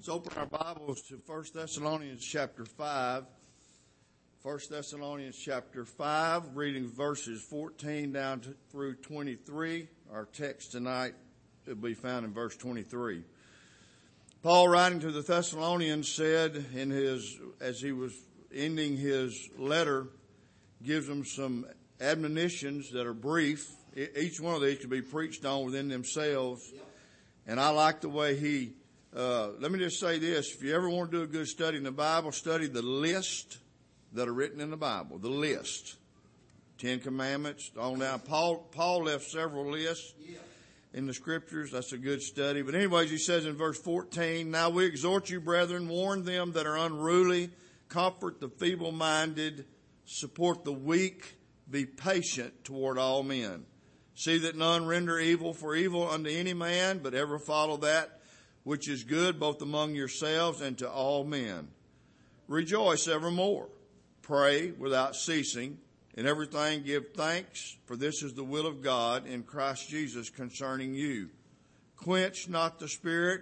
Let's open our Bibles to 1 Thessalonians chapter 5. 1 Thessalonians chapter 5, reading verses 14 down through 23. Our text tonight will be found in verse 23. Paul, writing to the Thessalonians, said as he was ending his letter, gives them some admonitions that are brief. Each one of these can be preached on within themselves. And I like the way he, let me just say this. If you ever want to do a good study in the Bible, study the list that are written in the Bible. The list. 10 Commandments, on down. Paul left several lists in the Scriptures. That's a good study. But anyways, he says in verse 14, "Now we exhort you, brethren, warn them that are unruly, comfort the feeble-minded, support the weak, be patient toward all men. See that none render evil for evil unto any man, but ever follow that which is good both among yourselves and to all men. Rejoice evermore. Pray without ceasing. In everything give thanks, for this is the will of God in Christ Jesus concerning you. Quench not the spirit,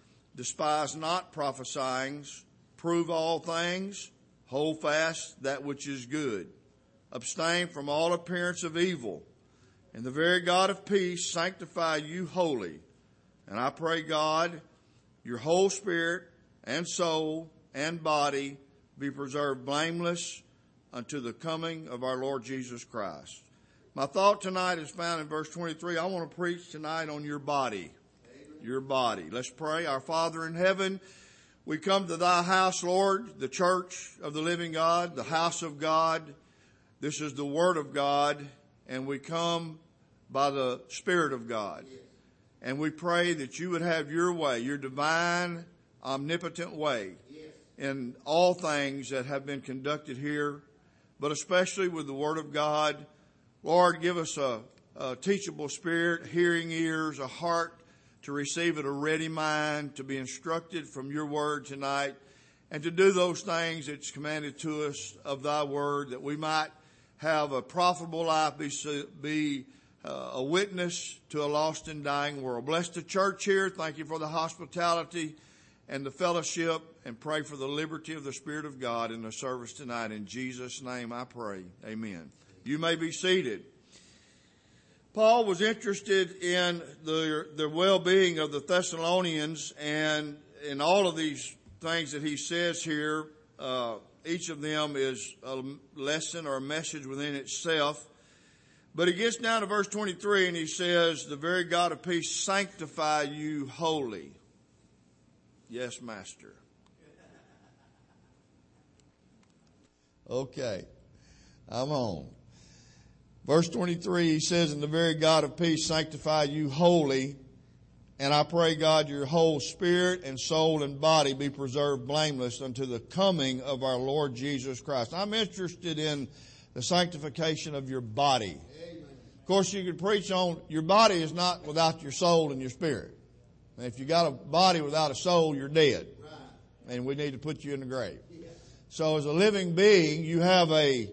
despise not prophesying, prove all things, hold fast that which is good. Abstain from all appearance of evil. And the very God of peace sanctify you wholly. And I pray God, your whole spirit and soul and body be preserved blameless unto the coming of our Lord Jesus Christ." My thought tonight is found in verse 23. I want to preach tonight on your body. Your body. Let's pray. Our Father in heaven, we come to thy house, Lord, the church of the living God, the house of God. This is the word of God, and we come by the Spirit of God. And we pray that you would have your way, your divine, omnipotent way in all things that have been conducted here, but especially with the Word of God. Lord, give us a teachable spirit, hearing ears, a heart to receive it, a ready mind to be instructed from your Word tonight, and to do those things that's commanded to us of thy Word, that we might have a profitable life, be a witness to a lost and dying world. Bless the church here. Thank you for the hospitality and the fellowship, and pray for the liberty of the Spirit of God in the service tonight. In Jesus' name I pray. Amen. You may be seated. Paul was interested in the well-being of the Thessalonians, and in all of these things that he says here, each of them is a lesson or a message within itself. But he gets down to verse 23 and he says, "The very God of peace sanctify you wholly." Yes, Master. Okay, I'm on. Verse 23, he says, "And the very God of peace sanctify you wholly. And I pray, God, your whole spirit and soul and body be preserved blameless unto the coming of our Lord Jesus Christ." I'm interested in the sanctification of your body. Of course, you could preach on your body is not without your soul and your spirit. And if you got a body without a soul, you're dead. And we need to put you in the grave. So as a living being, you have a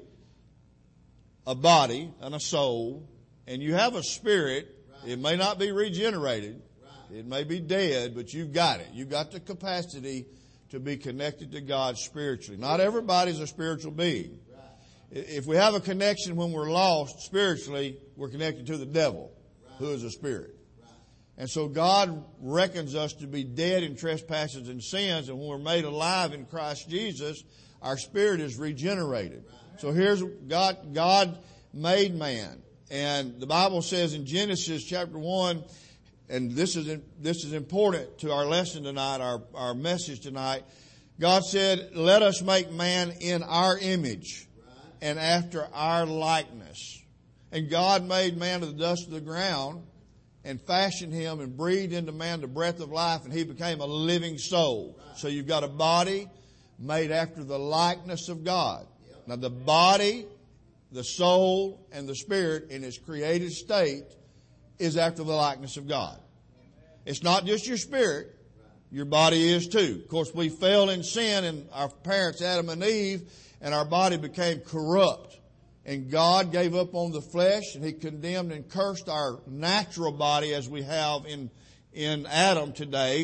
body and a soul, and you have a spirit. It may not be regenerated. It may be dead, but you've got it. You've got the capacity to be connected to God spiritually. Not everybody's a spiritual being. If we have a connection when we're lost spiritually, we're connected to the devil, who is a spirit. And so God reckons us to be dead in trespasses and sins, and when we're made alive in Christ Jesus, our spirit is regenerated. So here's God made man. And the Bible says in Genesis chapter 1, and this is important to our lesson tonight, our message tonight. God said, "Let us make man in our image and after our likeness." And God made man of the dust of the ground and fashioned him and breathed into man the breath of life, and he became a living soul. So you've got a body made after the likeness of God. Now the body, the soul, and the spirit in its created state is after the likeness of God. It's not just your spirit, your body is too. Of course, we fell in sin, and our parents Adam and Eve, and our body became corrupt. And God gave up on the flesh, and He condemned and cursed our natural body as we have in Adam today.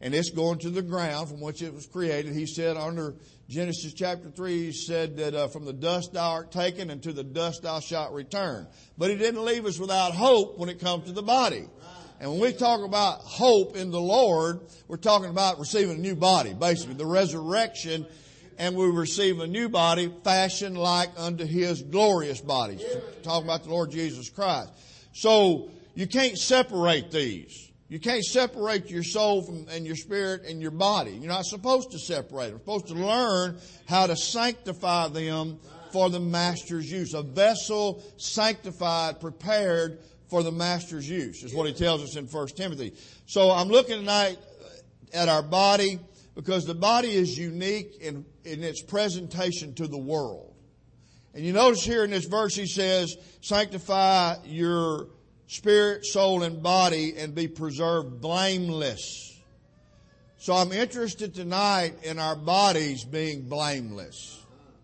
and it's going to the ground from which it was created. He said under Genesis chapter 3, he said that from the dust thou art taken, and to the dust thou shalt return. But he didn't leave us without hope when it comes to the body. And when we talk about hope in the Lord, we're talking about receiving a new body, basically the resurrection, and we receive a new body fashioned like unto His glorious body. Talking about the Lord Jesus Christ. So you can't separate these. You can't separate your soul and your spirit and your body. You're not supposed to separate them. You're supposed to learn how to sanctify them for the Master's use. A vessel sanctified, prepared for the Master's use is what he tells us in 1 Timothy. So I'm looking tonight at our body because the body is unique in its presentation to the world. And you notice here in this verse he says, sanctify your spirit, soul, and body and be preserved blameless. So I'm interested tonight in our bodies being blameless.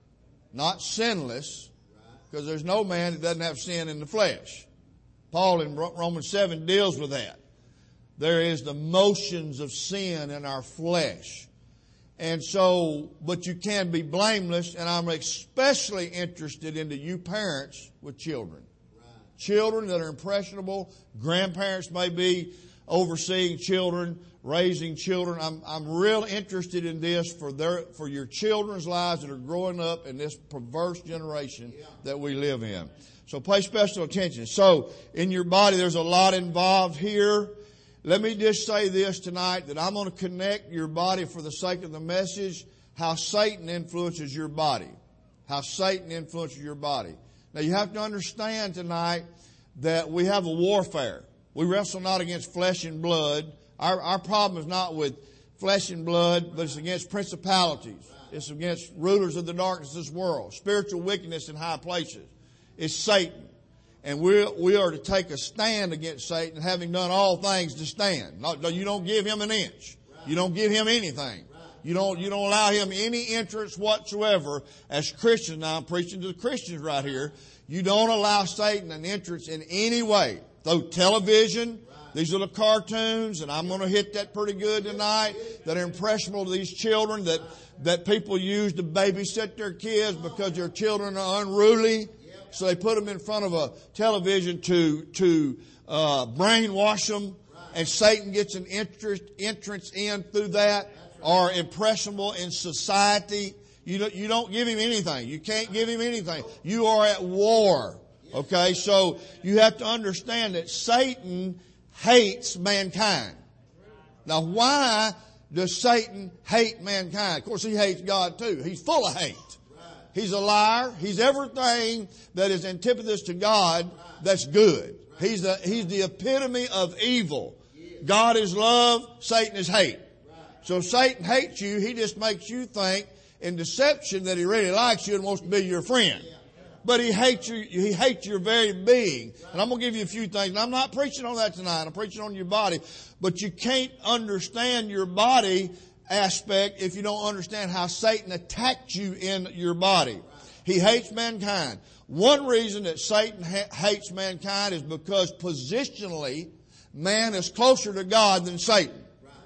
Not sinless, because there's no man that doesn't have sin in the flesh. Paul in Romans 7 deals with that. There is the motions of sin in our flesh. And so, but you can be blameless, and I'm especially interested into you parents with children. Children that are impressionable, grandparents may be overseeing children, raising children. I'm real interested in this for your children's lives that are growing up in this perverse generation that we live in. So pay special attention. So in your body, there's a lot involved here. Let me just say this tonight, that I'm going to connect your body for the sake of the message, how Satan influences your body. How Satan influences your body. Now you have to understand tonight that we have a warfare. We wrestle not against flesh and blood. Our problem is not with flesh and blood, but it's against principalities. It's against rulers of the darkness of this world. Spiritual wickedness in high places. It's Satan. And we are to take a stand against Satan, having done all things to stand. You don't give him an inch. You don't give him anything. You don't allow him any entrance whatsoever. As Christians, now I'm preaching to the Christians right here. You don't allow Satan an entrance in any way. Through television, these are the cartoons, and I'm going to hit that pretty good tonight, that are impressionable to these children, that people use to babysit their kids because their children are unruly. So they put them in front of a television to brainwash them, and Satan gets an entrance in through that, or impressionable in society. You don't give him anything. You can't give him anything. You are at war. Okay, so you have to understand that Satan hates mankind. Now, why does Satan hate mankind? Of course, he hates God too. He's full of hate. He's a liar. He's everything that is antithesis to God that's good. He's the epitome of evil. God is love. Satan is hate. So Satan hates you. He just makes you think in deception that he really likes you and wants to be your friend. But he hates you. He hates your very being. And I'm going to give you a few things. And I'm not preaching on that tonight. I'm preaching on your body. But you can't understand your body aspect if you don't understand how Satan attacked you in your body. He hates mankind. One reason that Satan hates mankind is because positionally, man is closer to God than Satan.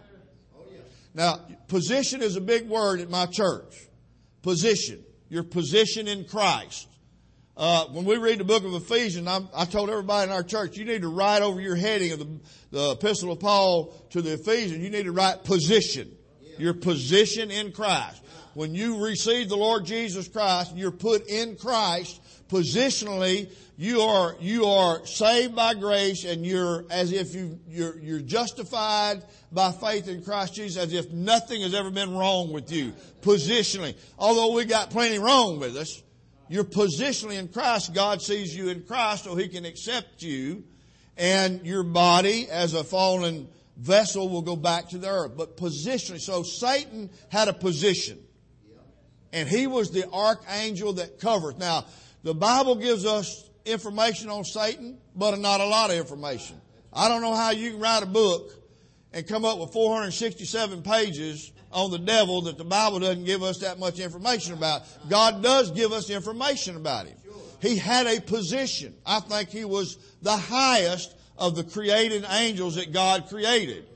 Now, position is a big word at my church. Position. Your position in Christ. When we read the book of Ephesians, I told everybody in our church, you need to write over your heading of the epistle of Paul to the Ephesians, you need to write position. Your position in Christ. When you receive the Lord Jesus Christ, you're put in Christ. Positionally, you are saved by grace, and you're as if you're justified by faith in Christ Jesus, as if nothing has ever been wrong with you. Positionally, although we got plenty wrong with us, you're positionally in Christ. God sees you in Christ, so He can accept you, and your body as a fallen vessel will go back to the earth. But positionally, so Satan had a position. And he was the archangel that covered. Now, the Bible gives us information on Satan, but not a lot of information. I don't know how you can write a book and come up with 467 pages on the devil that the Bible doesn't give us that much information about. God does give us information about him. He had a position. I think he was the highest of the created angels that God created.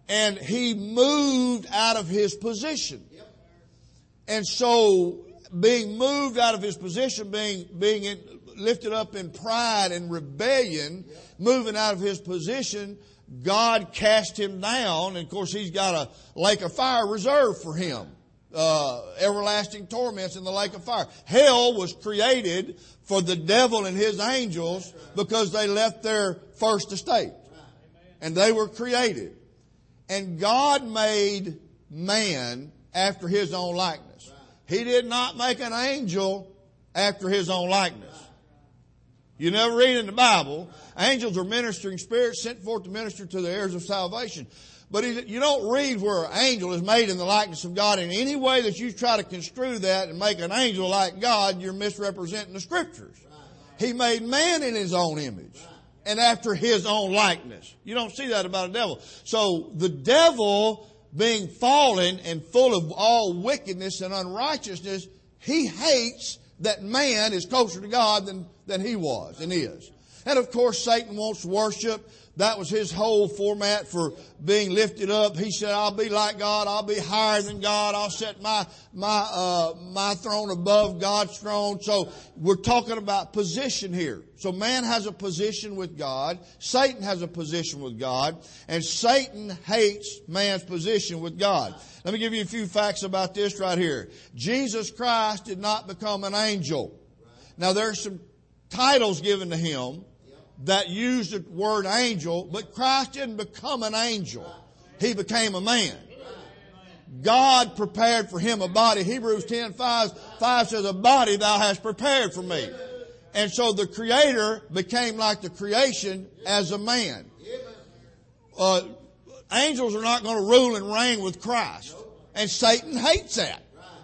And he moved out of his position. And so being moved out of his position, being lifted up in pride and rebellion, moving out of his position, God cast him down. And of course he's got a lake of fire reserved for him. Everlasting torments in the lake of fire. Hell was created for the devil and his angels because they left their first estate. And they were created. And God made man after his own likeness. He did not make an angel after his own likeness. You never read in the Bible, angels are ministering spirits sent forth to minister to the heirs of salvation. But you don't read where an angel is made in the likeness of God. In any way that you try to construe that and make an angel like God, you're misrepresenting the Scriptures. He made man in his own image and after his own likeness. You don't see that about a devil. So the devil, being fallen and full of all wickedness and unrighteousness, he hates that man is closer to God than he was and is. And of course Satan wants worship. That was his whole format for being lifted up. He said, I'll be like God. I'll be higher than God. I'll set my throne above God's throne. So we're talking about position here. So man has a position with God. Satan has a position with God. And Satan hates man's position with God. Let me give you a few facts about this right here. Jesus Christ did not become an angel. Now there's some titles given to him that use the word angel, but Christ didn't become an angel. He became a man. God prepared for him a body. Hebrews 10:5 says, a body thou hast prepared for me. And so the Creator became like the creation as a man. Angels are not going to rule and reign with Christ. And Satan hates that.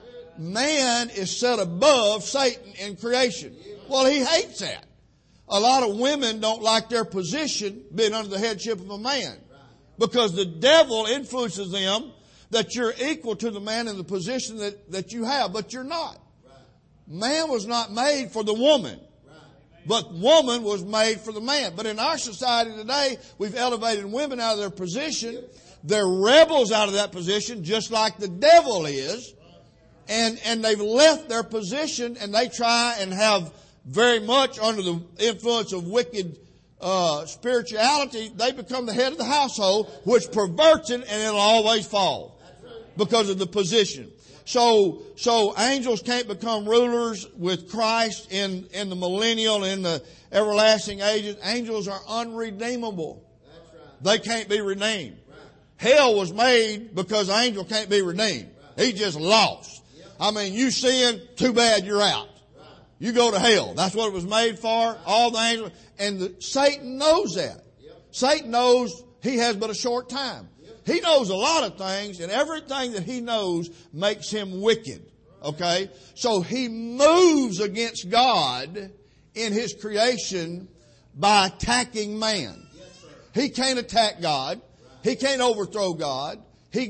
Man is set above Satan in creation. Well, he hates that. A lot of women don't like their position being under the headship of a man because the devil influences them that you're equal to the man in the position that you have, but you're not. Man was not made for the woman, but woman was made for the man. But in our society today, we've elevated women out of their position. They're rebels out of that position, just like the devil is. And they've left their position and they try and have very much under the influence of wicked spirituality, they become the head of the household, which perverts it, and it'll always fall because of the position. So angels can't become rulers with Christ in the millennial, in the everlasting ages. Angels are unredeemable. They can't be redeemed. Hell was made because an angel can't be redeemed. He just lost. I mean, you sin, too bad, you're out. You go to hell. That's what it was made for. All the angels. And Satan knows that. Satan knows he has but a short time. He knows a lot of things, and everything that he knows makes him wicked. Okay? So he moves against God in his creation by attacking man. He can't attack God. He can't overthrow God.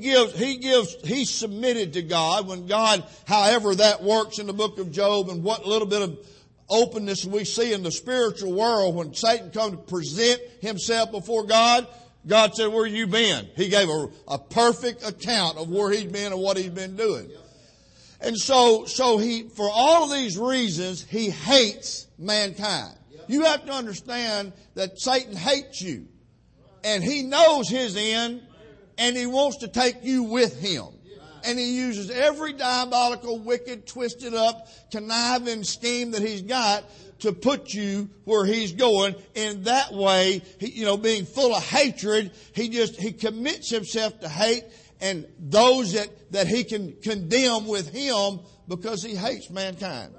He's submitted to God when God, however that works in the book of Job and what little bit of openness we see in the spiritual world when Satan comes to present himself before God. God said, where you been? He gave a perfect account of where he's been and what he's been doing. And so he, for all of these reasons, he hates mankind. You have to understand that Satan hates you and he knows his end. And he wants to take you with him. And he uses every diabolical, wicked, twisted up, conniving scheme that he's got to put you where he's going. In that way, being full of hatred, he commits himself to hate and those that he can condemn with him because he hates mankind.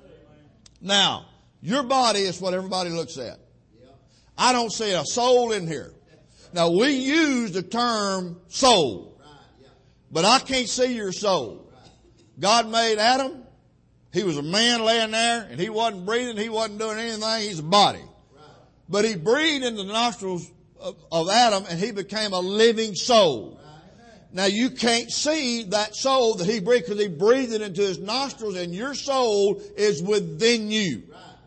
Now, your body is what everybody looks at. I don't see a soul in here. Now, we use the term soul, but I can't see your soul. God made Adam. He was a man laying there, and he wasn't breathing. He wasn't doing anything. He's a body. But he breathed in the nostrils of Adam, and he became a living soul. Now, you can't see that soul that he breathed because he breathed it into his nostrils, and your soul is within you.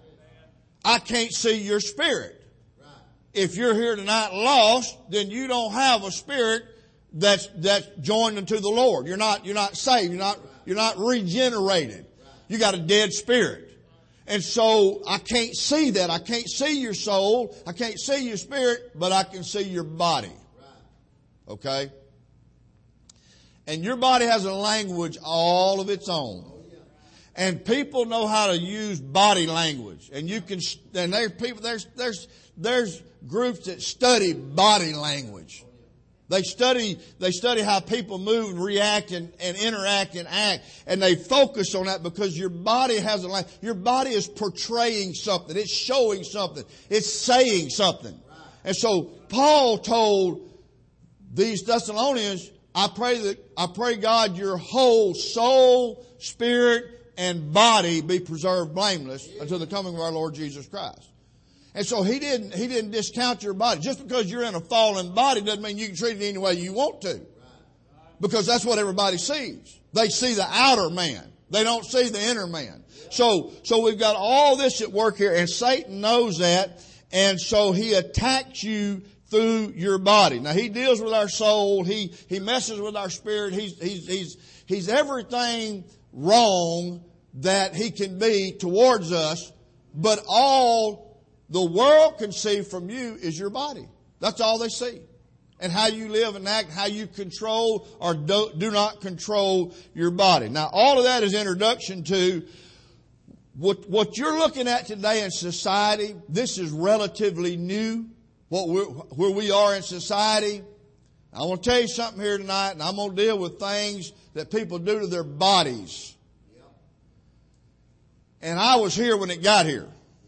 I can't see your spirit. If you're here tonight lost, then you don't have a spirit that's joined unto the Lord. You're not saved. You're not regenerated. You got a dead spirit. And so I can't see that. I can't see your soul. I can't see your spirit, but I can see your body. Okay? And your body has a language all of its own. And people know how to use body language. And you can, and there's people, there's groups that study body language. They study how people move and react and interact and act. And they focus on that because your body has a language. Your body is portraying something. It's showing something. It's saying something. And so Paul told these Thessalonians, I pray God your whole soul, spirit, and body be preserved blameless until the coming of our Lord Jesus Christ. And so he didn't discount your body. Just because you're in a fallen body doesn't mean you can treat it any way you want to. Because that's what everybody sees. They see the outer man. They don't see the inner man. So we've got all this at work here, and Satan knows that, and so he attacks you through your body. Now he deals with our soul. He messes with our spirit. He's everything wrong that he can be towards us, but all the world can see from you is your body. That's all they see. And how you live and act, how you control or do not control your body. Now, all of that is introduction to what you're looking at today in society. This is relatively new, where we are in society. I want to tell you something here tonight, and I'm going to deal with things that people do to their bodies. And I was here when it got here.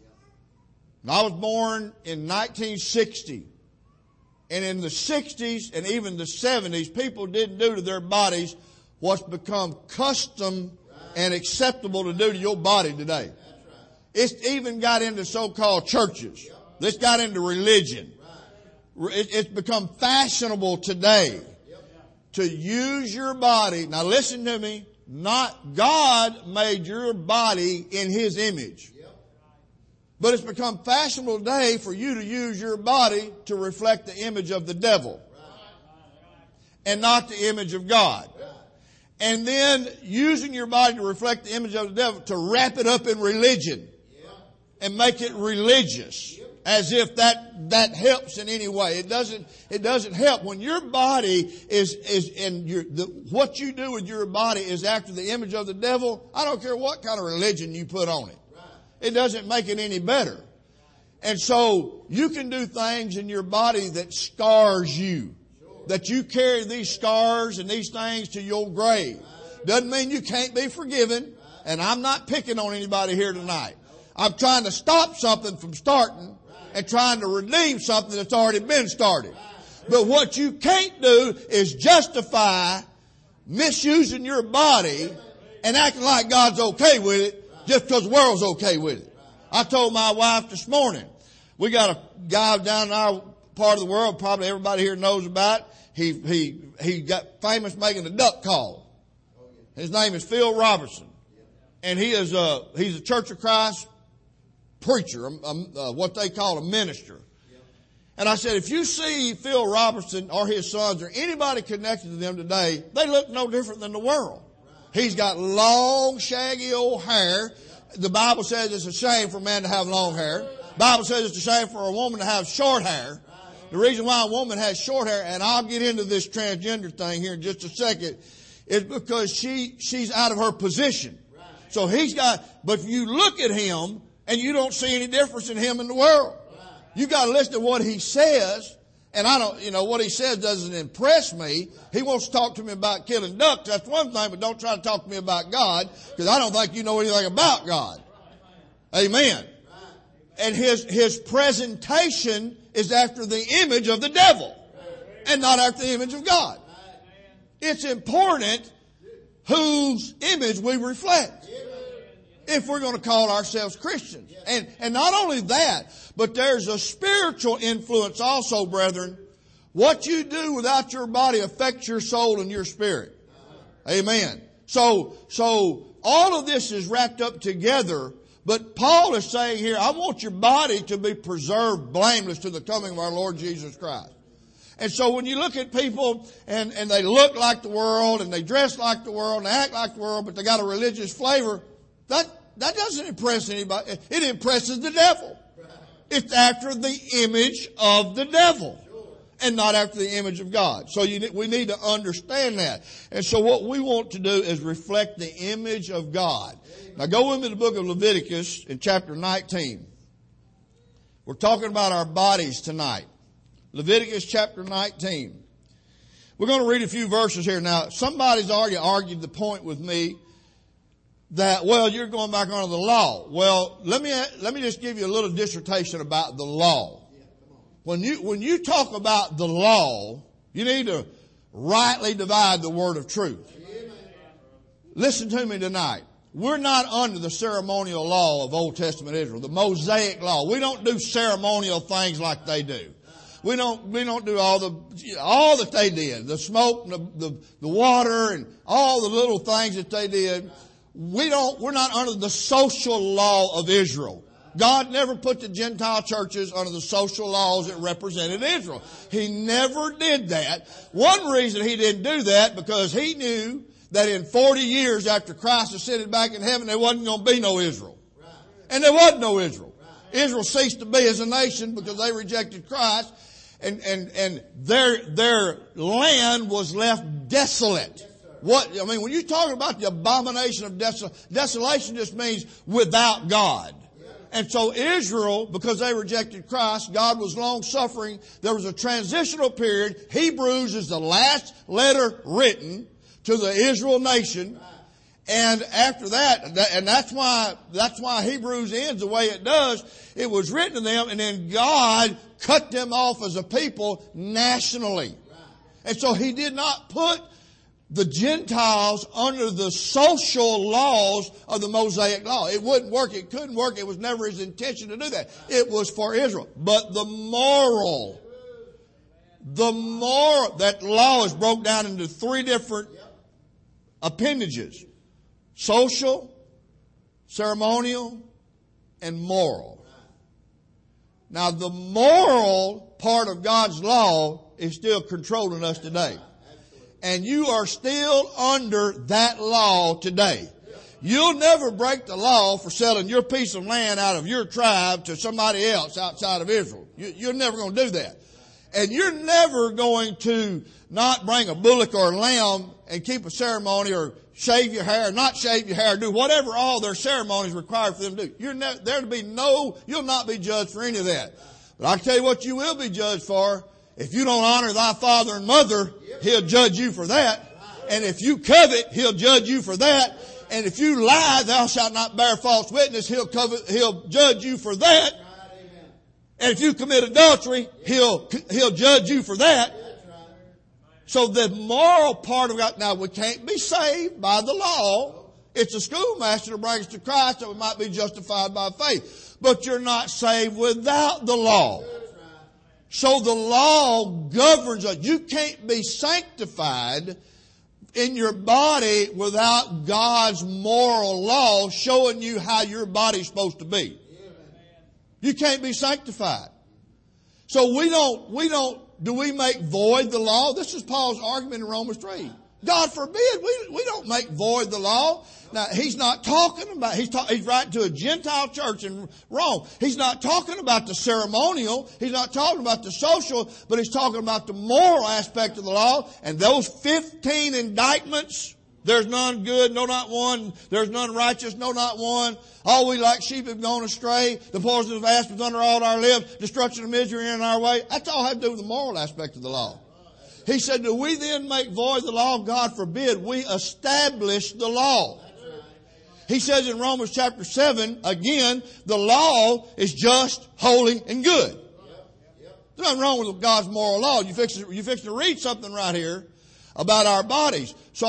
I was born in 1960. And in the 60s and even the 70s, people didn't do to their bodies what's become custom and acceptable to do to your body today. It's even got into so-called churches. It's got into religion. It's become fashionable today to use your body. Now listen to me. Not God made your body in His image. But it's become fashionable today for you to use your body to reflect the image of the devil. And not the image of God. And then using your body to reflect the image of the devil to wrap it up in religion. And make it religious. As if that helps in any way. It doesn't help. When your body what you do with your body is after the image of the devil, I don't care what kind of religion you put on it. It doesn't make it any better. And so you can do things in your body that scars you. That you carry these scars and these things to your grave. Doesn't mean you can't be forgiven. And I'm not picking on anybody here tonight. I'm trying to stop something from starting and trying to redeem something that's already been started. But what you can't do is justify misusing your body and acting like God's okay with it just because the world's okay with it. I told my wife this morning, we got a guy down in our part of the world, probably everybody here knows about. He got famous making a duck call. His name is Phil Robertson. And he's a Church of Christ preacher, what they call a minister. And I said, if you see Phil Robertson or his sons or anybody connected to them today, they look no different than the world. He's got long, shaggy old hair. The Bible says it's a shame for a man to have long hair. The Bible says it's a shame for a woman to have short hair. The reason why a woman has short hair, and I'll get into this transgender thing here in just a second, is because she's out of her position. So but if you look at him and you don't see any difference in him in the world. You got to listen to what he says. And what he says doesn't impress me. He wants to talk to me about killing ducks. That's one thing, but don't try to talk to me about God, because I don't think you know anything about God. Amen. And his presentation is after the image of the devil and not after the image of God. It's important whose image we reflect if we're going to call ourselves Christians. And not only that, but there's a spiritual influence also, brethren. What you do without your body affects your soul and your spirit. Amen. So all of this is wrapped up together. But Paul is saying here, I want your body to be preserved blameless to the coming of our Lord Jesus Christ. And so when you look at people and they look like the world and they dress like the world and they act like the world, but they got a religious flavor, that doesn't impress anybody. It impresses the devil. It's after the image of the devil and not after the image of God. So we need to understand that. And so what we want to do is reflect the image of God. Now go into the book of Leviticus in chapter 19. We're talking about our bodies tonight. Leviticus chapter 19. We're going to read a few verses here. Now, somebody's already argued the point with me that, well, you're going back under the law. Well, let me just give you a little dissertation about the law. When you talk about the law, you need to rightly divide the word of truth. Listen to me tonight. We're not under the ceremonial law of Old Testament Israel, the Mosaic law. We don't do ceremonial things like they do. We don't do all that they did, the smoke, the water, and all the little things that they did. We're not under the social law of Israel. God never put the Gentile churches under the social laws that represented Israel. He never did that. One reason He didn't do that, because He knew that in 40 years after Christ ascended back in heaven, there wasn't going to be no Israel. And there was no Israel. Israel ceased to be as a nation because they rejected Christ. And their land was left desolate. When you talk about the abomination of desolation just means without God. And so Israel, because they rejected Christ, God was long suffering. There was a transitional period. Hebrews is the last letter written to the Israel nation. And after that, and that's why Hebrews ends the way it does. It was written to them, and then God cut them off as a people nationally. And so He did not put the Gentiles under the social laws of the Mosaic law. It wouldn't work. It couldn't work. It was never His intention to do that. It was for Israel. But the moral, that law is broke down into three different appendages: social, ceremonial, and moral. Now, the moral part of God's law is still controlling us today. And you are still under that law today. You'll never break the law for selling your piece of land out of your tribe to somebody else outside of Israel. You're never going to do that. And you're never going to not bring a bullock or a lamb and keep a ceremony, or shave your hair, not shave your hair, do whatever all their ceremonies require for them to do. You'll not be judged for any of that. But I'll tell you what you will be judged for. If you don't honor thy father and mother, He'll judge you for that. And if you covet, He'll judge you for that. And if you lie, thou shalt not bear false witness, He'll judge you for that. And if you commit adultery, He'll judge you for that. So the moral part of God, now we can't be saved by the law. It's a schoolmaster to bring us to Christ that we might be justified by faith. But you're not saved without the law. So the law governs us. You can't be sanctified in your body without God's moral law showing you how your body's supposed to be. You can't be sanctified. So do we make void the law? This is Paul's argument in Romans 3. God forbid, we don't make void the law. Now, he's not talking about, he's writing to a Gentile church in Rome. He's not talking about the ceremonial. He's not talking about the social, but he's talking about the moral aspect of the law. And those 15 indictments, there's none good, no, not one. There's none righteous, no, not one. All we like sheep have gone astray. The poison of asp is under all our lips. Destruction and misery in our way. That's all have to do with the moral aspect of the law. He said, do we then make void the law? God forbid. We establish the law. He says in Romans chapter 7, again, the law is just, holy, and good. There's nothing wrong with God's moral law. You fix to read something right here about our bodies. So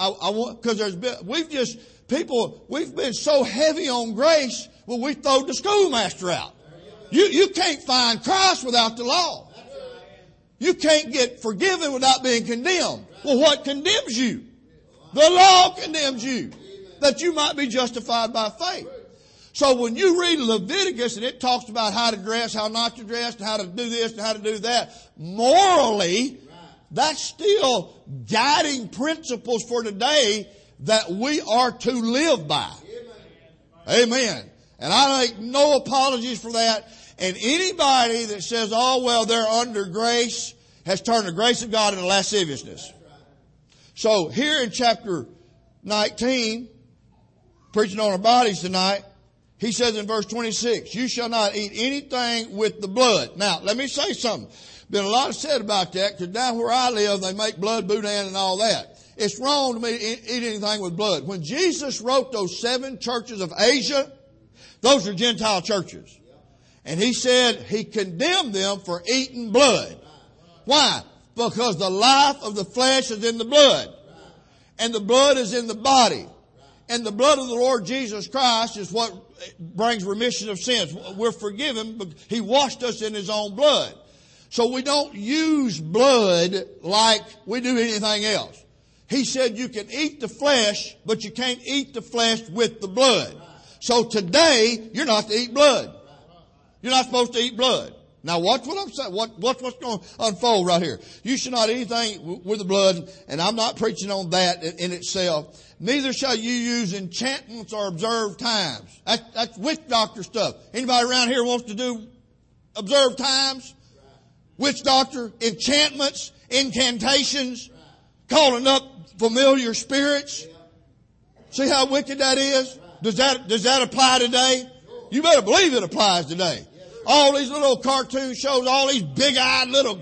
we've been so heavy on grace, well, we throw the schoolmaster out. You can't find Christ without the law. You can't get forgiven without being condemned. Well, what condemns you? The law condemns you, that you might be justified by faith. So when you read Leviticus and it talks about how to dress, how not to dress, and how to do this and how to do that, morally, that's still guiding principles for today that we are to live by. Amen. And I make no apologies for that. And anybody that says, oh, well, they're under grace, has turned the grace of God into lasciviousness. So here in chapter 19, preaching on our bodies tonight, he says in verse 26, you shall not eat anything with the blood. Now, let me say something. Been a lot said about that, because down where I live, they make blood boudin and all that. It's wrong to me to eat anything with blood. When Jesus wrote those 7 churches of Asia, those are Gentile churches. And he said he condemned them for eating blood. Why? Because the life of the flesh is in the blood. And the blood is in the body. And the blood of the Lord Jesus Christ is what brings remission of sins. We're forgiven because He washed us in His own blood. So we don't use blood like we do anything else. He said you can eat the flesh, but you can't eat the flesh with the blood. So today, you're not to eat blood. You're not supposed to eat blood. Now watch what I'm saying. What's going to unfold right here. You should not eat anything with the blood, and I'm not preaching on that in itself. Neither shall you use enchantments or observed times. That's witch doctor stuff. Anybody around here wants to do observed times? Witch doctor, enchantments, incantations, calling up familiar spirits. See how wicked that is? Does that apply today? You better believe it applies today. All these little cartoon shows, all these big-eyed little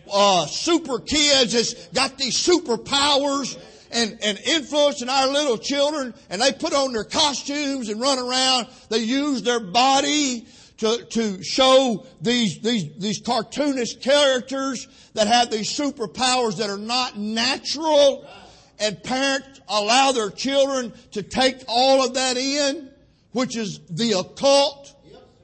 super kids that's got these superpowers and influencing our little children, and they put on their costumes and run around. They use their body to show these cartoonish characters that have these superpowers that are not natural. And parents allow their children to take all of that in, which is the occult.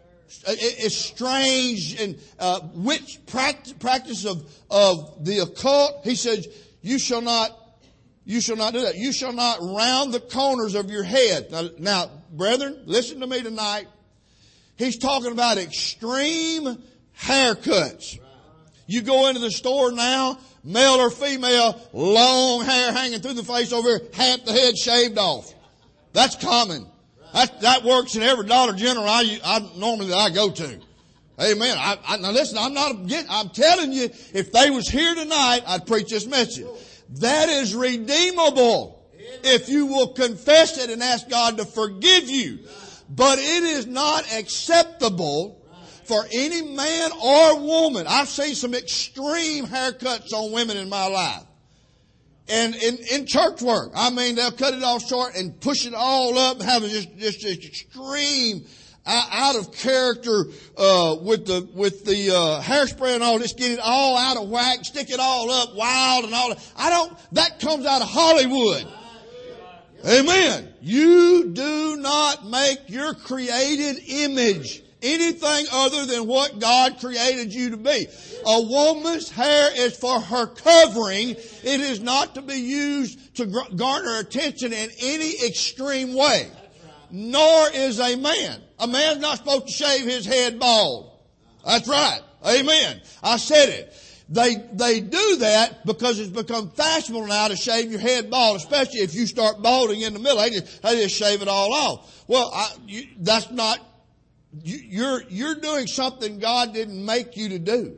It's strange and witch practice of the occult. He says, you shall not do that. You shall not round the corners of your head. Now, brethren, listen to me tonight. He's talking about extreme haircuts. You go into the store now, male or female, long hair hanging through the face over here, half the head shaved off. That's common. That works in every Dollar General I normally go to. Amen. Now listen, I'm telling you, if they was here tonight, I'd preach this message. That is redeemable if you will confess it and ask God to forgive you. But it is not acceptable for any man or woman. I've seen some extreme haircuts on women in my life. And in church work, I mean, they'll cut it all short and push it all up, and have just extreme, out of character, with the hairspray and all, just get it all out of whack, stick it all up wild and all that. That comes out of Hollywood. Amen. You do not make your created image anything other than what God created you to be. A woman's hair is for her covering. It is not to be used to garner attention in any extreme way. Nor is a man. A man's not supposed to shave his head bald. That's right. Amen. I said it. They do that because it's become fashionable now to shave your head bald, especially if you start balding in the middle. They just shave it all off. Well, that's not. You're doing something God didn't make you to do.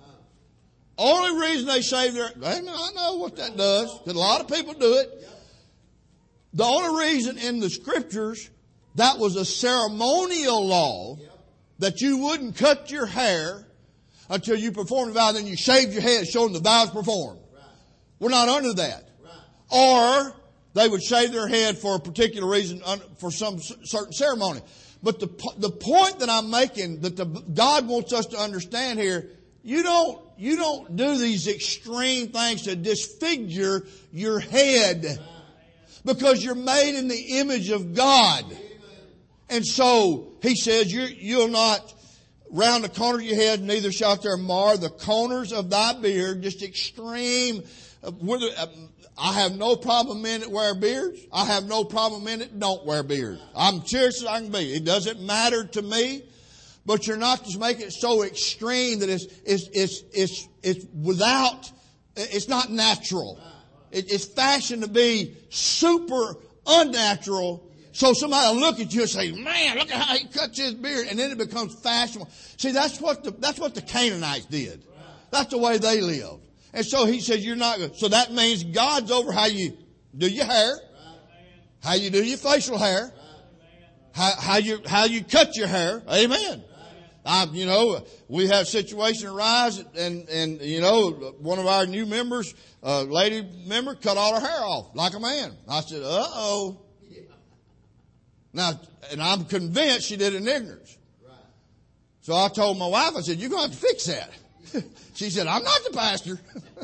Only reason they shave I know what that does, because a lot of people do it. The only reason in the scriptures that was a ceremonial law that you wouldn't cut your hair until you performed the vow, then you shaved your head showing the vows performed. We're not under that. Or they would shave their head for a particular reason, for some certain ceremony. But the point that I'm making, that God wants us to understand here, you don't do these extreme things to disfigure your head, because you're made in the image of God. And so he says you'll not round the corner of your head, neither shalt there mar the corners of thy beard. Just extreme. I have no problem in it wear beards. I have no problem in it don't wear beards. I'm serious as I can be. It doesn't matter to me. But you're not to make it so extreme that it's without, it's not natural. It's fashioned to be super unnatural. So somebody will look at you and say, man, look at how he cuts his beard. And then it becomes fashionable. See, that's what the Canaanites did. That's the way they lived. And so he says, you're not good. So that means God's over how you do your hair, how you do your facial hair, how you cut your hair. Amen. We have a situation arise and one of our new members, lady member, cut all her hair off like a man. I said, uh-oh. Now, and I'm convinced she did it in ignorance. So I told my wife, I said, you're going to have to fix that. She said, I'm not the pastor.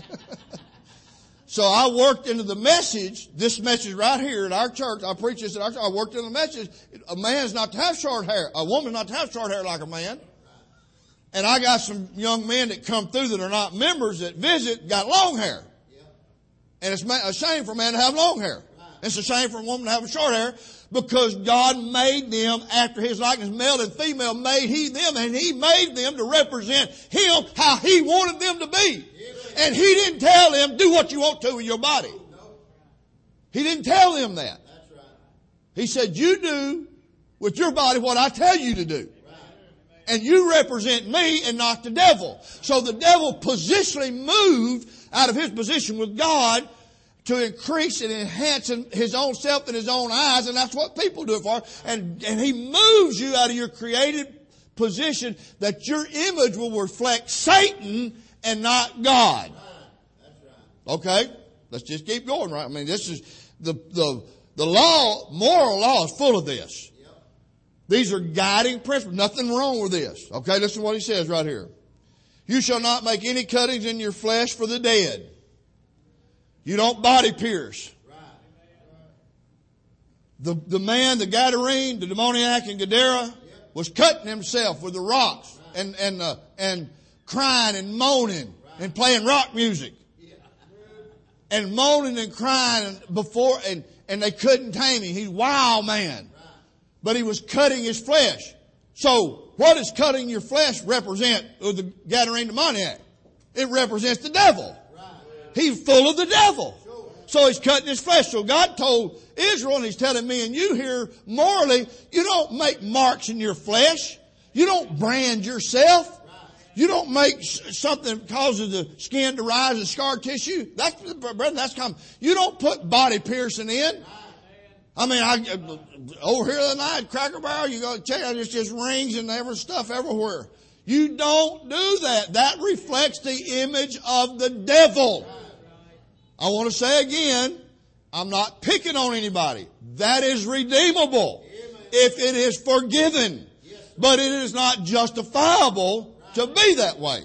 So I worked into the message, this message right here at our church. I preached this at our church. I worked in the message. A man's not to have short hair. A woman's not to have short hair like a man. And I got some young men that come through that are not members that visit, got long hair. And it's a shame for a man to have long hair. It's a shame for a woman to have short hair because God made them after His likeness, male and female made He them, and He made them to represent Him how He wanted them to be. And He didn't tell them, do what you want to with your body. He didn't tell them that. He said, you do with your body what I tell you to do. And you represent me and not the devil. So the devil positionally moved out of his position with God to increase and enhance his own self in his own eyes. And that's what people do it for. And he moves you out of your created position that your image will reflect Satan and not God. Okay? Let's just keep going, right? I mean, this is the law, moral law is full of this. These are guiding principles. Nothing wrong with this. Okay, listen to what he says right here. You shall not make any cuttings in your flesh for the dead. You don't body pierce. The man, the Gadarene, the demoniac in Gadara, was cutting himself with the rocks and crying and moaning and playing rock music. And moaning and crying before, and they couldn't tame him. He's a wild man. But he was cutting his flesh. So, what does cutting your flesh represent with the Gadarene demoniac? It represents the devil. He's full of the devil. So he's cutting his flesh. So God told Israel, and He's telling me and you here morally, you don't make marks in your flesh. You don't brand yourself. You don't make something that causes the skin to rise and scar tissue. That's common. You don't put body piercing in. I mean, over here the night, Cracker Barrel, you go check out, it's just rings and stuff everywhere. You don't do that. That reflects the image of the devil. I want to say again, I'm not picking on anybody. That is redeemable if it is forgiven. But it is not justifiable to be that way.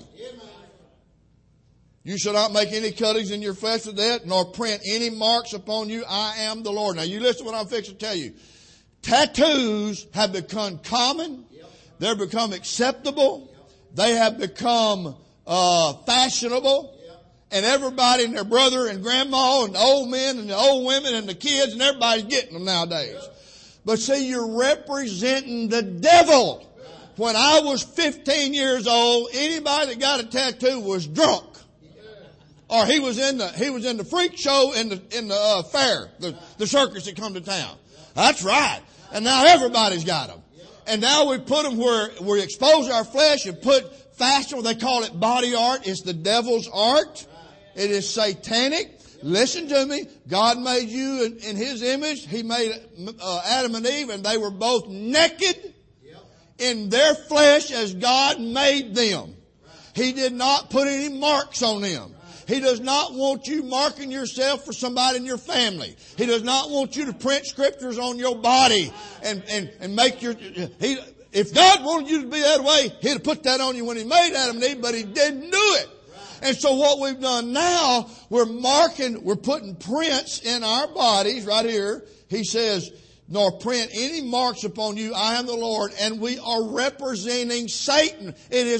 You shall not make any cuttings in your flesh for that, nor print any marks upon you. I am the Lord. Now you listen to what I'm fixing to tell you. Tattoos have become common. They've become acceptable. They have become fashionable. And everybody and their brother and grandma and the old men and the old women and the kids and everybody's getting them nowadays. But see, you're representing the devil. When I was 15 years old, anybody that got a tattoo was drunk. Or he was in the freak show in the fair, the circus that come to town. That's right. And now everybody's got them. And now we put them where we expose our flesh and put fashion. They call it body art. It's the devil's art. It is satanic. Listen to me. God made you in His image. He made Adam and Eve, and they were both naked in their flesh as God made them. He did not put any marks on them. He does not want you marking yourself for somebody in your family. He does not want you to print scriptures on your body and make your... If God wanted you to be that way, He'd have put that on you when He made Adam and Eve, but He didn't do it. And so what we've done now, we're putting prints in our bodies right here. He says, nor print any marks upon you. I am the Lord. And we are representing Satan. It's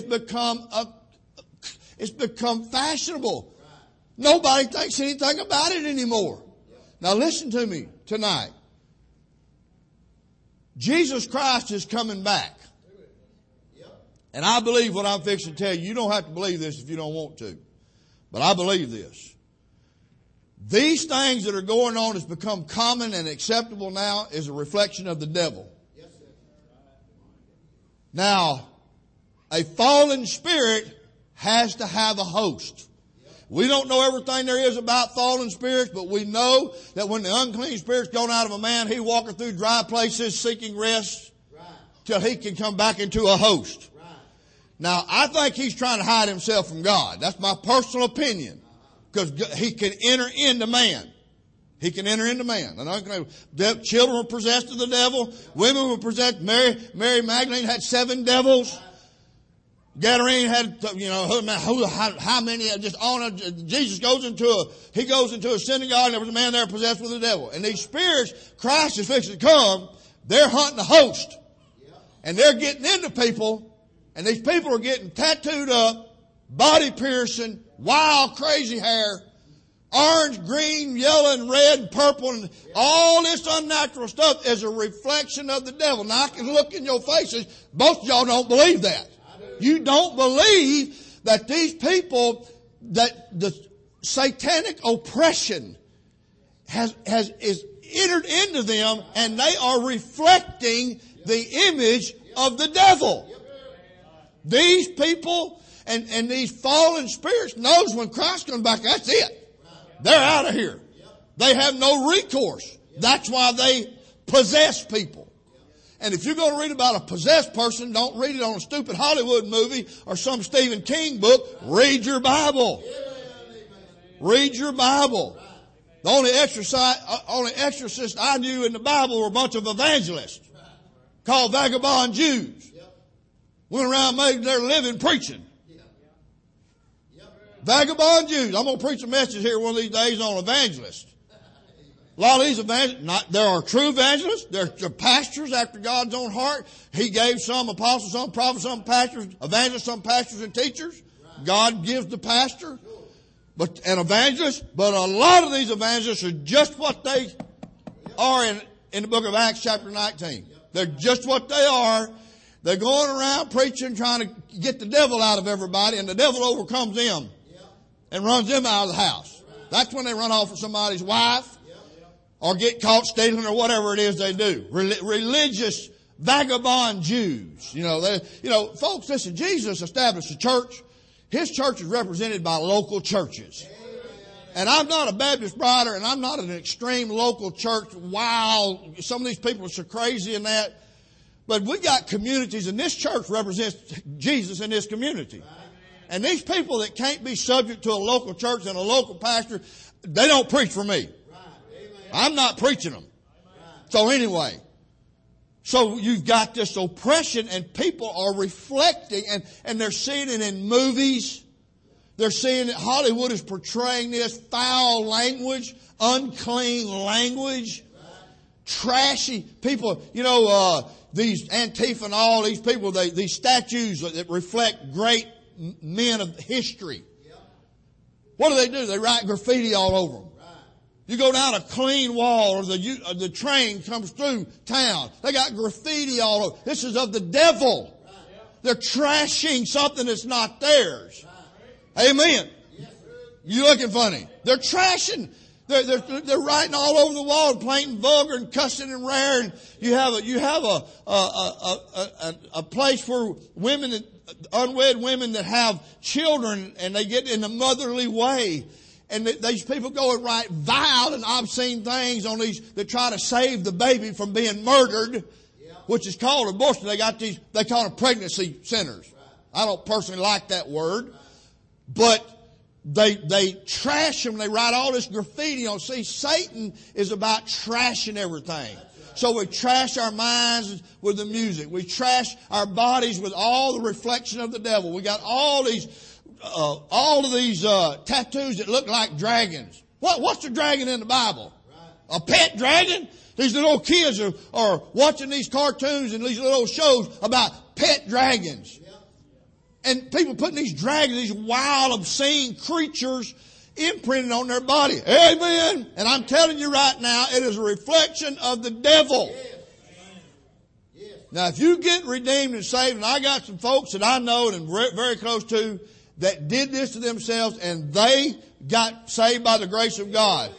become fashionable. Nobody thinks anything about it anymore. Now listen to me tonight. Jesus Christ is coming back. And I believe what I'm fixing to tell you. You don't have to believe this if you don't want to. But I believe this. These things that are going on has become common and acceptable now is a reflection of the devil. Now, a fallen spirit has to have a host. We don't know everything there is about fallen spirits, but we know that when the unclean spirit's gone out of a man, he walketh through dry places seeking rest till he can come back into a host. Now, I think he's trying to hide himself from God. That's my personal opinion. Because he can enter into man. He can enter into man. Children were possessed of the devil. Women were possessed. Mary Magdalene had 7 devils. Gadarene had, how many, just on. Jesus goes into a synagogue and there was a man there possessed with the devil. And these spirits, Christ is fixing to come. They're hunting a host. And they're getting into people. And these people are getting tattooed up, body piercing, wild, crazy hair, orange, green, yellow, and red, and purple, and all this unnatural stuff is a reflection of the devil. Now, I can look in your faces. Most of y'all don't believe that. You don't believe that these people, that the satanic oppression is entered into them, and they are reflecting the image of the devil. These people and these fallen spirits knows when Christ comes back, that's it. They're out of here. They have no recourse. That's why they possess people. And if you're going to read about a possessed person, don't read it on a stupid Hollywood movie or some Stephen King book. Read your Bible. Read your Bible. The only exorcist I knew in the Bible were a bunch of evangelists called vagabond Jews. Went around made their living preaching. Vagabond Jews. I'm going to preach a message here one of these days on evangelists. A lot of these evangelists, there are true evangelists. They're pastors after God's own heart. He gave some apostles, some prophets, some pastors, evangelists, some pastors and teachers. God gives the pastor an evangelist. But a lot of these evangelists are just what they are in the book of Acts chapter 19. They're just what they are. They're going around preaching, trying to get the devil out of everybody, and the devil overcomes them and runs them out of the house. That's when they run off with somebody's wife or get caught stealing or whatever it is they do. Religious vagabond Jews. Folks, listen, Jesus established a church. His church is represented by local churches. And I'm not a Baptist writer, and I'm not an extreme local church. Wow, some of these people are so crazy in that. But we got communities, and this church represents Jesus in this community. And these people that can't be subject to a local church and a local pastor, they don't preach for me. I'm not preaching them. So anyway, so you've got this oppression, and people are reflecting, and they're seeing it in movies. They're seeing that Hollywood is portraying this foul language, unclean language, trashy people. These Antifa and all these people, these statues that reflect great men of history. What do? They write graffiti all over them. You go down a clean wall, or the train comes through town. They got graffiti all over. This is of the devil. They're trashing something that's not theirs. Amen. You looking funny? They're trashing. They're writing all over the wall, painting vulgar and cussing and rare. And you have a place for women, unwed women that have children, and they get in a motherly way. And these people go and write vile and obscene things on these that try to save the baby from being murdered, which is called abortion. They call them pregnancy centers. I don't personally like that word, but they trash them. They write all this graffiti on. See, Satan is about trashing everything. So we trash our minds with the music. We trash our bodies with all the reflection of the devil. We got all of these tattoos that look like dragons. What's the dragon in the Bible? A pet dragon? These little kids are watching these cartoons and these little shows about pet dragons. And people putting these dragons, these wild, obscene creatures, imprinted on their body. Amen. And I'm telling you right now, it is a reflection of the devil. Now, if you get redeemed and saved, and I got some folks that I know and very close to that did this to themselves, and they got saved by the grace of God.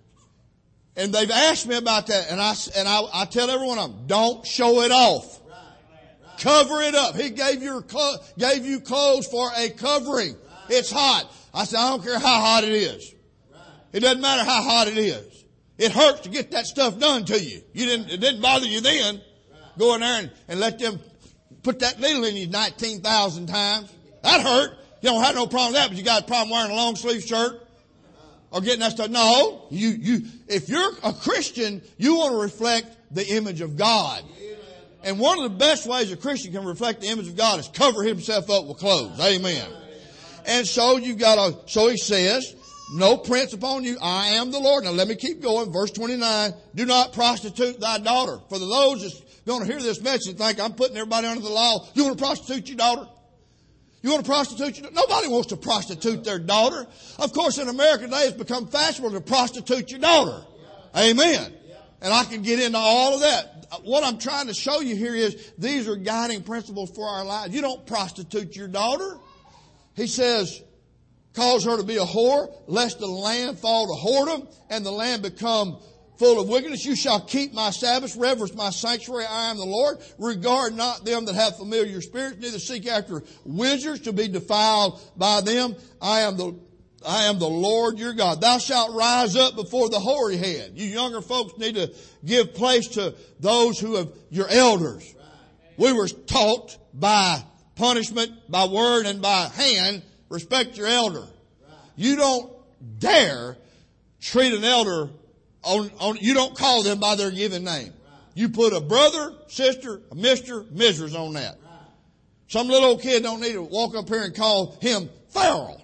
And they've asked me about that, and I tell every one of them, don't show it off. Cover it up. He gave you clothes for a covering. It's hot. I said, I don't care how hot it is. It doesn't matter how hot it is. It hurts to get that stuff done to you. It didn't bother you then. Go in there and let them put that needle in you 19,000 times. That hurt. You don't have no problem with that, but you got a problem wearing a long sleeve shirt or getting that stuff. No, if you're a Christian, you want to reflect the image of God. And one of the best ways a Christian can reflect the image of God is cover himself up with clothes. Amen. And so so he says, no prince upon you. I am the Lord. Now let me keep going. Verse 29. Do not prostitute thy daughter. For those that's going to hear this message and think I'm putting everybody under the law. You want to prostitute your daughter? You want to prostitute your daughter? Nobody wants to prostitute their daughter. Of course, in America today, it's become fashionable to prostitute your daughter. Amen. And I can get into all of that. What I'm trying to show you here is these are guiding principles for our lives. You don't prostitute your daughter. He says, cause her to be a whore, lest the land fall to whoredom and the land become full of wickedness. You shall keep my Sabbaths, reverence my sanctuary. I am the Lord. Regard not them that have familiar spirits, neither seek after wizards to be defiled by them. I am the Lord your God. Thou shalt rise up before the hoary head. You younger folks need to give place to those who have your elders. We were taught by punishment, by word, and by hand, respect your elder. You don't dare treat an elder you don't call them by their given name. You put a brother, sister, a Mr., Mrs. on that. Some little old kid don't need to walk up here and call him Farrell.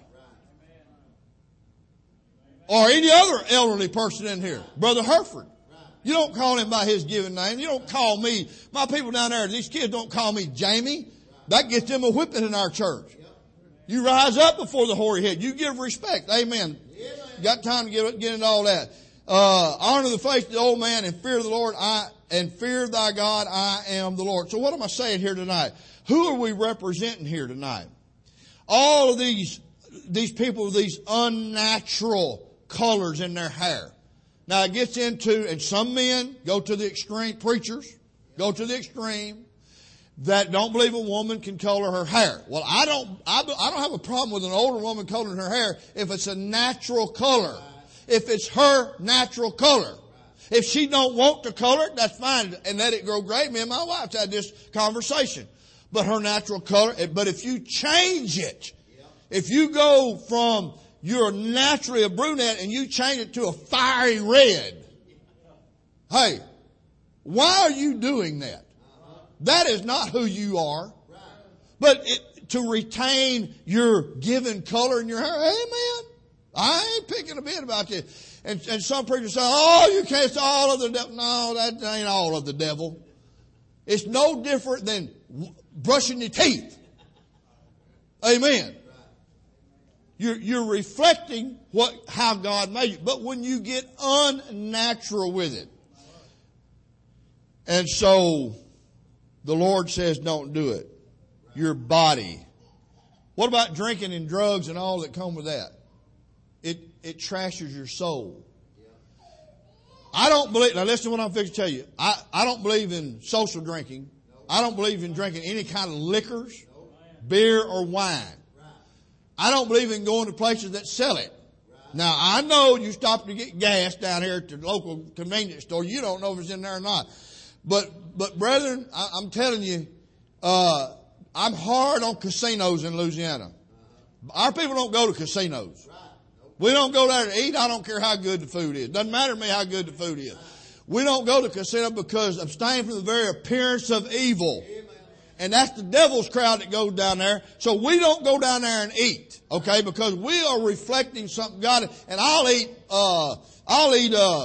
Or any other elderly person in here. Brother Herford. You don't call him by his given name. You don't call me. My people down there, these kids don't call me Jamie. That gets them a whipping in our church. You rise up before the hoary head. You give respect. Amen. Got time to get into all that. Honor the face of the old man and fear the Lord. And fear thy God. I am the Lord. So what am I saying here tonight? Who are we representing here tonight? All of these people with these unnatural colors in their hair. Now it gets into, and some men go to the extreme, preachers go to the extreme, that don't believe a woman can color her hair. Well, I don't have a problem with an older woman coloring her hair if it's a natural color. If it's her natural color. If she don't want to color it, that's fine. And let it grow gray. Me and my wife had this conversation. But her natural color, but if you change it, if you go from you're naturally a brunette and you change it to a fiery red, hey, why are you doing that? That is not who you are. But to retain your given color in your hair, amen. I ain't picking a bit about this. And some preachers say, oh, you can't, it's all of the devil. No, that ain't all of the devil. It's no different than brushing your teeth. Amen. You're reflecting how God made you. But when you get unnatural with it. And so the Lord says don't do it. Your body. What about drinking and drugs and all that come with that? It trashes your soul. I don't believe, now listen to what I'm fixing to tell you. I don't believe in social drinking. I don't believe in drinking any kind of liquors, beer or wine. I don't believe in going to places that sell it. Now, I know you stop to get gas down here at the local convenience store. You don't know if it's in there or not. But brethren, I'm telling you, I'm hard on casinos in Louisiana. Our people don't go to casinos. We don't go there to eat. I don't care how good the food is. Doesn't matter to me how good the food is. We don't go to casino because abstain from the very appearance of evil. And that's the devil's crowd that goes down there. So we don't go down there and eat, okay? Because we are reflecting something God. And I'll eat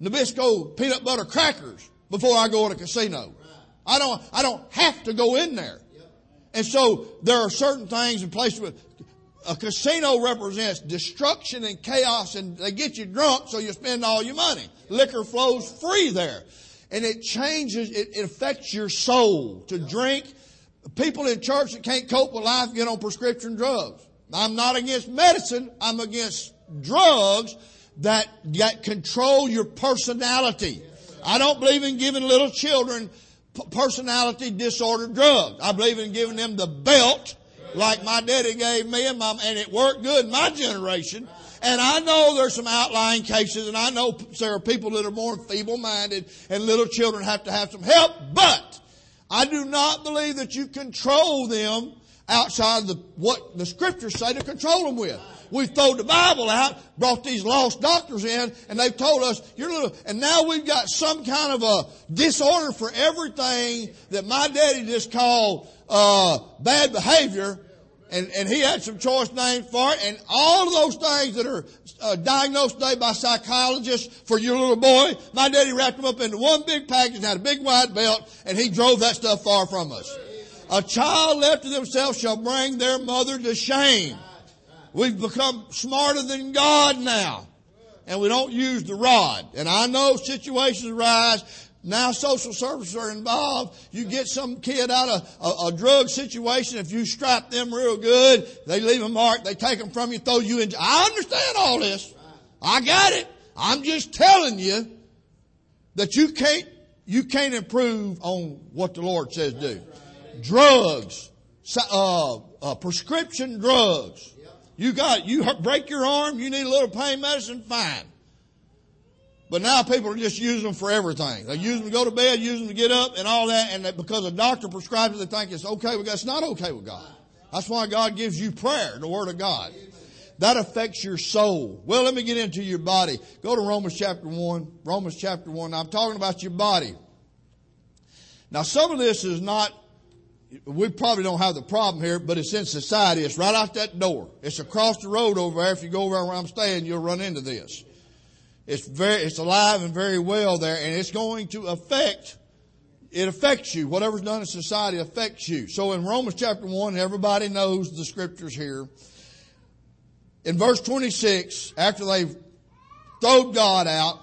Nabisco peanut butter crackers before I go to a casino. I don't have to go in there. And so there are certain things in places where a casino represents destruction and chaos, and they get you drunk so you spend all your money. Liquor flows free there. And it changes, it affects your soul to drink. People in church that can't cope with life get on prescription drugs. I'm not against medicine. I'm against drugs that control your personality. I don't believe in giving little children personality disorder drugs. I believe in giving them the belt like my daddy gave me, and it worked good in my generation. And I know there's some outlying cases, and I know there are people that are more feeble-minded, and little children have to have some help. But I do not believe that you control them outside of what the Scriptures say to control them with. We've thrown the Bible out, brought these lost doctors in, and they've told us, and now we've got some kind of a disorder for everything that my daddy just called bad behavior. And he had some choice names for it. And all of those things that are diagnosed today by psychologists for your little boy, my daddy wrapped them up into one big package and had a big white belt, and he drove that stuff far from us. A child left to themselves shall bring their mother to shame. We've become smarter than God now, and we don't use the rod. And I know situations arise. Now social services are involved. You get some kid out of a drug situation. If you strap them real good, they leave a mark. They take them from you, throw you in jail. I understand all this. I got it. I'm just telling you that you can't improve on what the Lord says do. Drugs, prescription drugs. You break your arm, you need a little pain medicine, fine. But now people are just using them for everything. They use them to go to bed, use them to get up and all that. And because a doctor prescribes it, they think it's okay with God. It's not okay with God. That's why God gives you prayer, the Word of God. That affects your soul. Well, let me get into your body. Go to Romans chapter 1. Romans chapter 1. Now, I'm talking about your body. Now, some of this is not, we probably don't have the problem here, but it's in society. It's right out that door. It's across the road over there. If you go over where I'm staying, you'll run into this. It's alive and very well there, and it's going to affects you. Whatever's done in society affects you. So in Romans chapter 1, everybody knows the scriptures here. In verse 26, after they've thrown God out,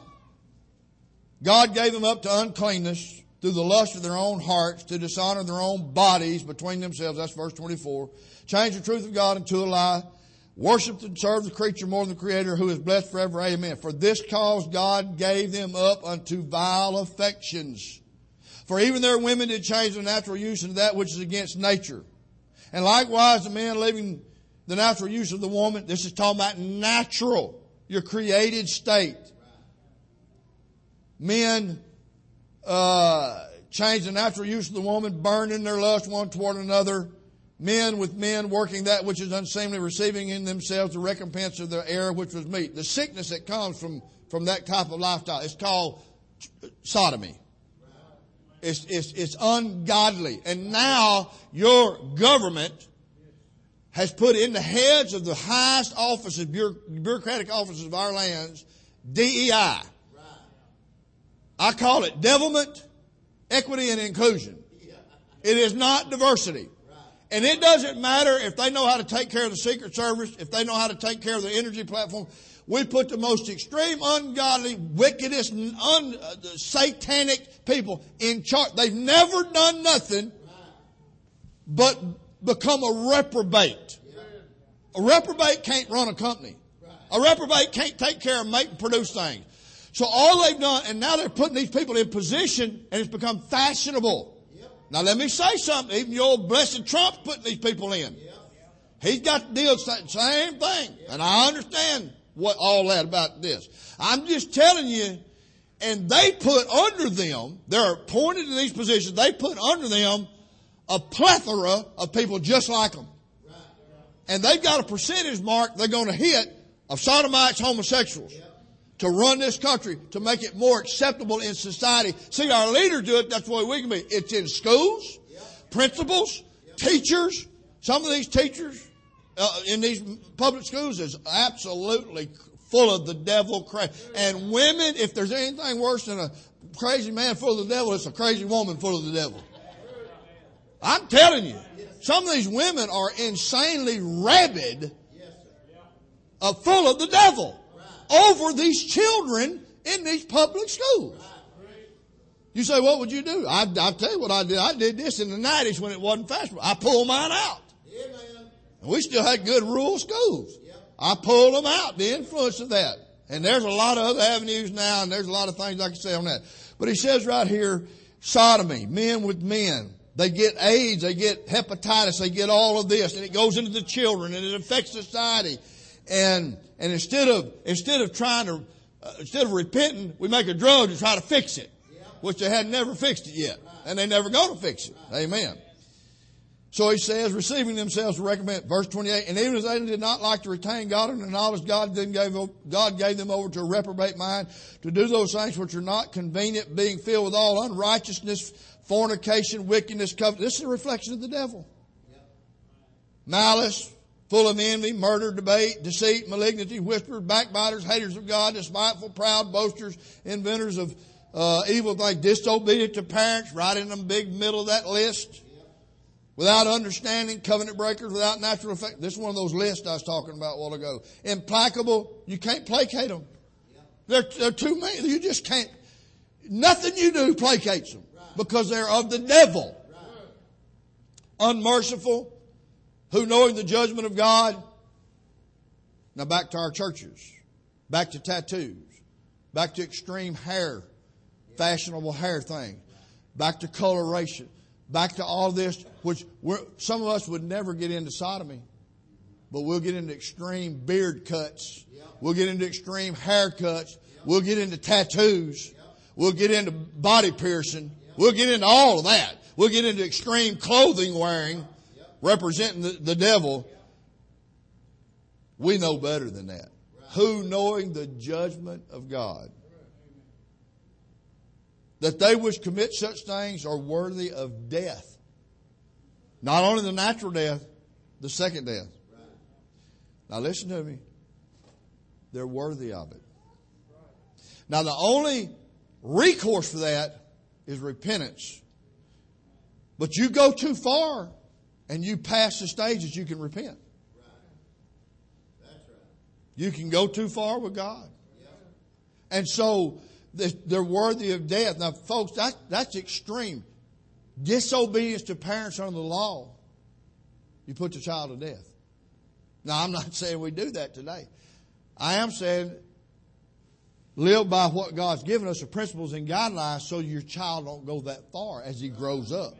God gave them up to uncleanness through the lust of their own hearts, to dishonor their own bodies between themselves. That's verse 24. Change the truth of God into a lie. Worshipped and served the creature more than the Creator, who is blessed forever. Amen. For this cause God gave them up unto vile affections. For even their women did change their natural use into that which is against nature. And likewise the men leaving the natural use of the woman. This is talking about natural, your created state. Men change the natural use of the woman, burning their lust one toward another. Men with men working that which is unseemly, receiving in themselves the recompense of their error which was meet. The sickness that comes from that type of lifestyle is called sodomy. It's ungodly. And now your government has put in the heads of the highest offices, bureaucratic offices of our lands, DEI. I call it devilment, equity, and inclusion. It is not diversity. And it doesn't matter if they know how to take care of the Secret Service, if they know how to take care of the energy platform. We put the most extreme, ungodly, wickedest, satanic people in charge. They've never done nothing but become a reprobate. A reprobate can't run a company. A reprobate can't take care of make and produce things. So all they've done, and now they're putting these people in position, and it's become fashionable. Now let me say something. Even your old blessed Trump's putting these people in. He's got to deal with the same thing. And I understand all that about this. I'm just telling you, and they put under them, they're appointed to these positions, they put under them a plethora of people just like them. And they've got a percentage mark they're going to hit of sodomites, homosexuals, to run this country, to make it more acceptable in society. See, our leaders do it, that's the way we can be. It's in schools, principals, teachers. Some of these teachers in these public schools is absolutely full of the devil. And women, if there's anything worse than a crazy man full of the devil, it's a crazy woman full of the devil. I'm telling you, some of these women are insanely rabid, full of the devil over these children in these public schools. You say, what would you do? I'll tell you what I did. I did this in the 90s when it wasn't fashionable. I pulled mine out. And we still had good rural schools. I pulled them out, the influence of that. And there's a lot of other avenues now, and there's a lot of things I can say on that. But he says right here, sodomy, men with men. They get AIDS, they get hepatitis, they get all of this, and it goes into the children, and it affects society. And instead of repenting, we make a drug to try to fix it, which they had never fixed it yet, and they never going to fix it. Amen. So he says, receiving themselves to recommend, verse 28, and even as they did not like to retain God and the knowledge, God gave them over to a reprobate mind to do those things which are not convenient, being filled with all unrighteousness, fornication, wickedness, covenant. This is a reflection of the devil. Malice, full of envy, murder, debate, deceit, malignity, whisperers, backbiters, haters of God, despiteful, proud, boasters, inventors of evil things, disobedient to parents, right in the big middle of that list. Without understanding, covenant breakers, without natural effect. This is one of those lists I was talking about a while ago. Implacable, you can't placate them. They're too many. You just can't. Nothing you do placates them because they're of the devil. Unmerciful, who knowing the judgment of God. Now back to our churches. Back to tattoos. Back to extreme hair. Fashionable hair thing. Back to coloration. Back to all this, which some of us would never get into sodomy, but we'll get into extreme beard cuts. We'll get into extreme haircuts. We'll get into tattoos. We'll get into body piercing. We'll get into all of that. We'll get into extreme clothing wearing, representing the devil. We know better than that. Who, knowing the judgment of God, that they which commit such things are worthy of death. Not only the natural death, the second death. Now listen to me. They're worthy of it. Now the only recourse for that is repentance. But you go too far and you pass the stage that you can repent. You can go too far with God. And so they're worthy of death. Now, folks, that's extreme. Disobedience to parents under the law, you put your child to death. Now, I'm not saying we do that today. I am saying live by what God's given us, the principles and guidelines, so your child don't go that far as he grows up.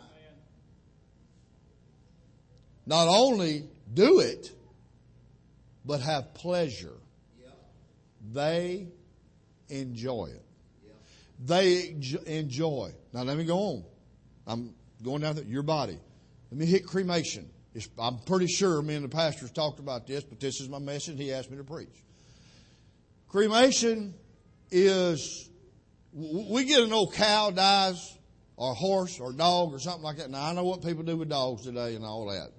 Not only do it, but have pleasure. They enjoy it. They enjoy. Now let me go on. I'm going down to your body. Let me hit cremation. I'm pretty sure me and the pastors talked about this, but this is my message. He asked me to preach. Cremation is, we get an old cow dies, or a horse, or a dog, or something like that. Now I know what people do with dogs today and all that.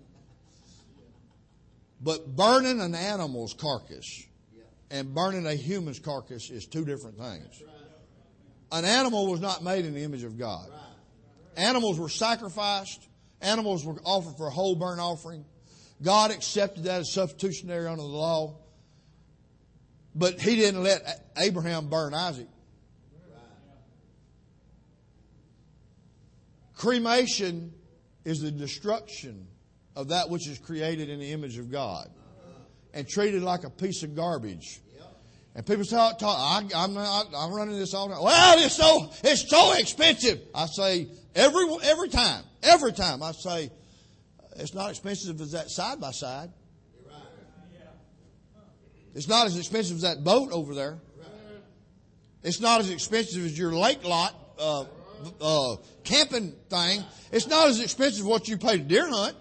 But burning an animal's carcass and burning a human's carcass is two different things. An animal was not made in the image of God. Animals were sacrificed. Animals were offered for a whole burnt offering. God accepted that as substitutionary under the law. But He didn't let Abraham burn Isaac. Cremation is the destruction of that which is created in the image of God and treated like a piece of garbage. And people say, I'm running this all the time. Well, it's so expensive. I say every time I say it's not expensive as that side by side. It's not as expensive as that boat over there. It's not as expensive as your lake lot camping thing. It's not as expensive as what you pay to deer hunt.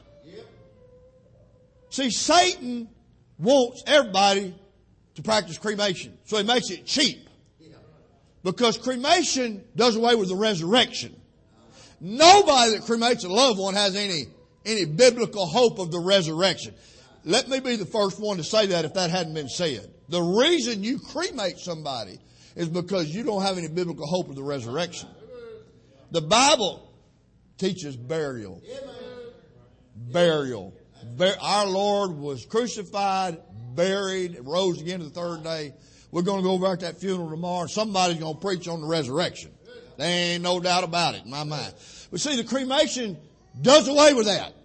See, Satan wants everybody to practice cremation. So he makes it cheap. Because cremation does away with the resurrection. Nobody that cremates a loved one has any biblical hope of the resurrection. Let me be the first one to say that if that hadn't been said. The reason you cremate somebody is because you don't have any biblical hope of the resurrection. The Bible teaches burial. Burial. Our Lord was crucified, buried, rose again the third day. We're going to go over at that funeral tomorrow. Somebody's going to preach on the resurrection. There ain't no doubt about it in my mind. But see, the cremation does away with that.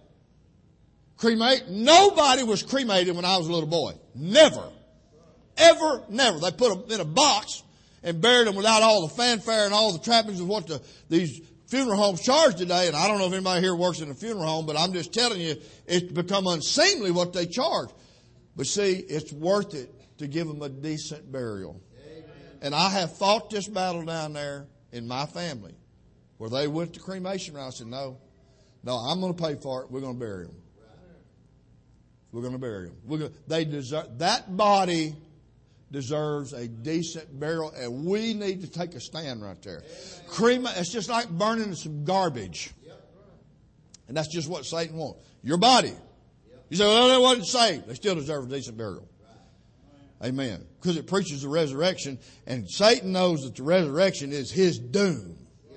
Nobody was cremated when I was a little boy. Never. Ever, never. They put them in a box and buried them without all the fanfare and all the trappings of what these funeral homes charge today. And I don't know if anybody here works in a funeral home, but I'm just telling you, it's become unseemly what they charge. But see, it's worth it to give them a decent burial. Amen. And I have fought this battle down there in my family where they went to cremation and I said, no, I'm going to pay for it. We're going to bury them. We're going to bury them. That body deserves a decent burial, and we need to take a stand right there. It's just like burning some garbage. And that's just what Satan wants. Your body. You say, well, they wasn't saved. They still deserve a decent burial. Amen. Because it preaches the resurrection, and Satan knows that the resurrection is his doom.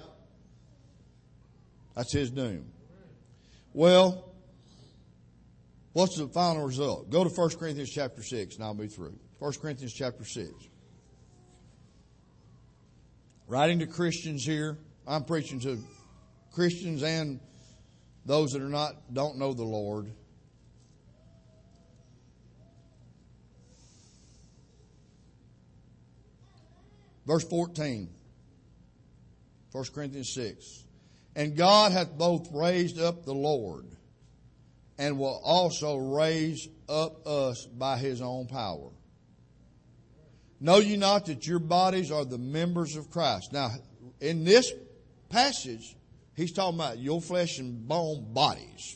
That's his doom. Well, what's the final result? Go to 1 Corinthians chapter 6 and I'll be through. 1 Corinthians chapter 6. Writing to Christians here. I'm preaching to Christians and those that don't know the Lord. Verse 14. 1 Corinthians 6. And God hath both raised up the Lord and will also raise up us by his own power. Know ye not that your bodies are the members of Christ? Now, in this passage, he's talking about your flesh and bone bodies.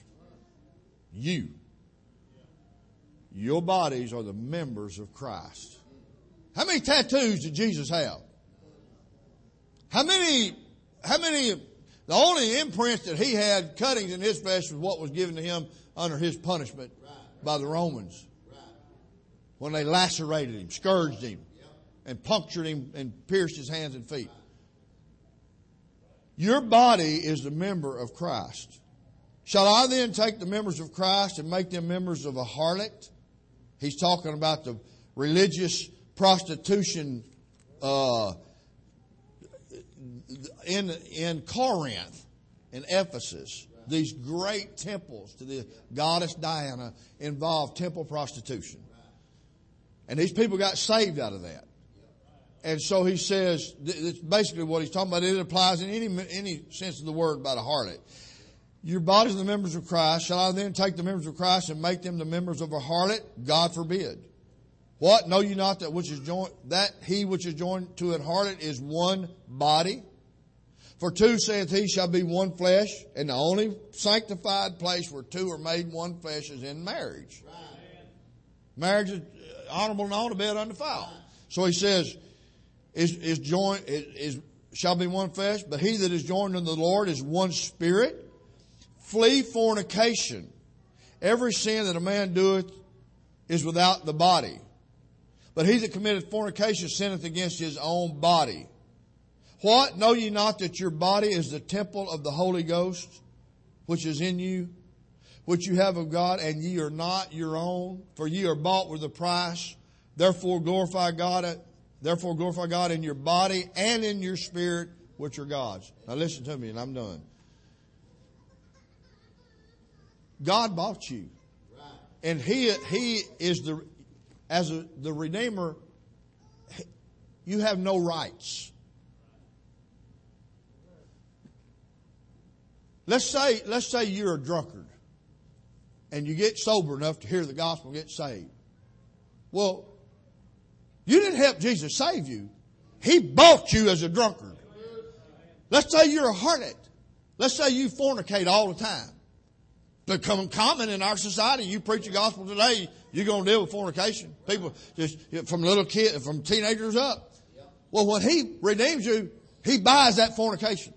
Your bodies are the members of Christ. How many tattoos did Jesus have? How many, the only imprints that he had, cuttings in his flesh, was what was given to him under his punishment by the Romans. When they lacerated him, scourged him, and punctured him and pierced his hands and feet. Your body is the member of Christ. Shall I then take the members of Christ and make them members of a harlot? He's talking about the religious prostitution in Corinth, in Ephesus. These great temples to the goddess Diana involved temple prostitution. And these people got saved out of that. And so he says, it's basically what he's talking about. It applies in any sense of the word about a harlot. Your bodies are the members of Christ. Shall I then take the members of Christ and make them the members of a harlot? God forbid. What? Know ye not that he which is joined to an harlot is one body? For two, saith he, shall be one flesh. And the only sanctified place where two are made one flesh is in marriage. Right. Marriage is honorable and on the bed undefiled. So he says, shall be one flesh, but he that is joined unto the Lord is one spirit. Flee fornication. Every sin that a man doeth is without the body. But he that committeth fornication sinneth against his own body. What? Know ye not that your body is the temple of the Holy Ghost, which is in you, which you have of God, and ye are not your own, for ye are bought with a price. Therefore glorify God in your body and in your spirit, which are God's. Now listen to me, and I'm done. God bought you. And He is the Redeemer, you have no rights. Let's say you're a drunkard and you get sober enough to hear the gospel and get saved. Well, you didn't help Jesus save you. He bought you as a drunkard. Let's say you're a harlot. Let's say you fornicate all the time. Become common in our society. You preach the gospel today, you're going to deal with fornication. People just from little kids, from teenagers up. Well, when He redeems you, He buys that fornication.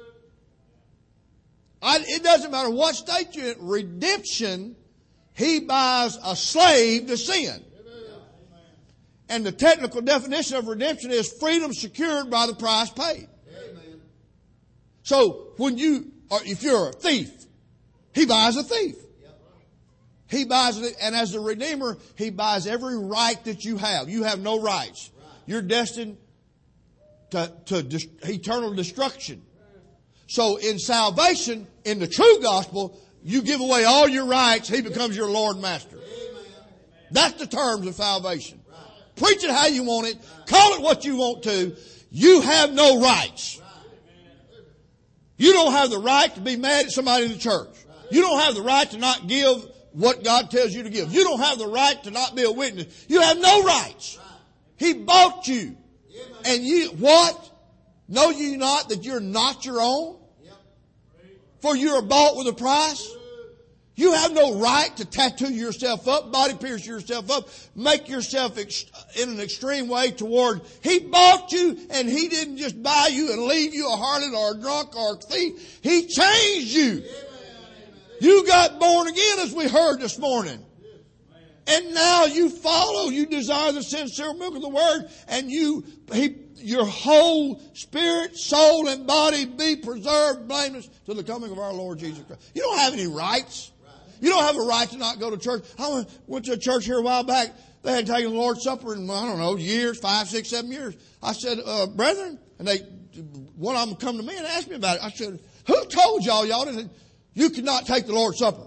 It doesn't matter what state you're in. Redemption, He buys a slave to sin. And the technical definition of redemption is freedom secured by the price paid. Amen. So if you're a thief, he buys a thief. He buys it, and as the Redeemer, he buys every right that you have. You have no rights. You're destined to eternal destruction. So in salvation, in the true gospel, you give away all your rights. He becomes your Lord and Master. That's the terms of salvation. Preach it how you want it. Call it what you want to. You have no rights. You don't have the right to be mad at somebody in the church. You don't have the right to not give what God tells you to give. You don't have the right to not be a witness. You have no rights. He bought you. And you, what? Know ye not that you're not your own? For you are bought with a price? You have no right to tattoo yourself up, body pierce yourself up, make yourself in an extreme way toward. He bought you, and He didn't just buy you and leave you a harlot or a drunk or a thief. He changed you. You got born again, as we heard this morning. And now you desire the sincere milk of the Word, and your whole spirit, soul, and body be preserved blameless to the coming of our Lord Jesus Christ. You don't have any rights. You don't have a right to not go to church. I went to a church here a while back. They hadn't taken the Lord's Supper in, years, 5, 6, 7 years. I said, brethren, and one of them come to me and asked me about it. I said, who told y'all didn't, you could not take the Lord's Supper?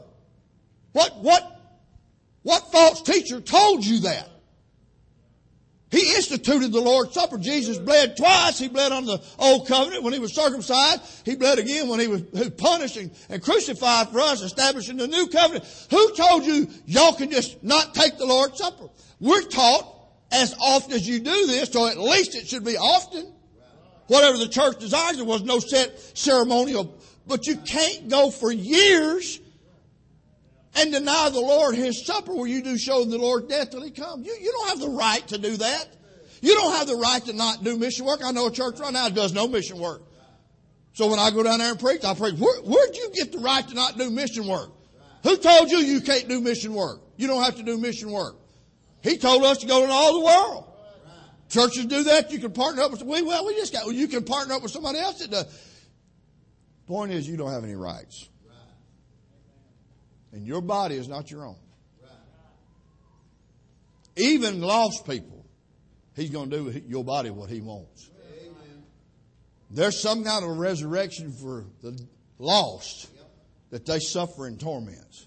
What false teacher told you that? He instituted the Lord's Supper. Jesus bled twice. He bled on the old covenant when He was circumcised. He bled again when He was punished and crucified for us, establishing the new covenant. Who told you y'all can just not take the Lord's Supper? We're taught as often as you do this, so at least it should be often. Whatever the church desires, there was no set ceremonial. But you can't go for years and deny the Lord His supper where you do show the Lord's death till He comes. You don't have the right to do that. You don't have the right to not do mission work. I know a church right now that does no mission work. So when I go down there and preach, I preach. Where'd you get the right to not do mission work? Who told you you can't do mission work? You don't have to do mission work. He told us to go into all the world. Churches do that. You can partner up with, you can partner up with somebody else that does. Point is, you don't have any rights. And your body is not your own. Even lost people, He's going to do with your body what He wants. There's some kind of a resurrection for the lost that they suffer in torments.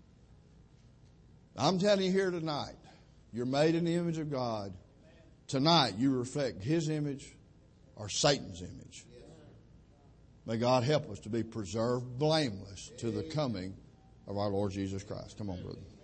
I'm telling you here tonight, you're made in the image of God. Tonight you reflect His image or Satan's image. May God help us to be preserved blameless to the coming of our Lord Jesus Christ. Come on, brother.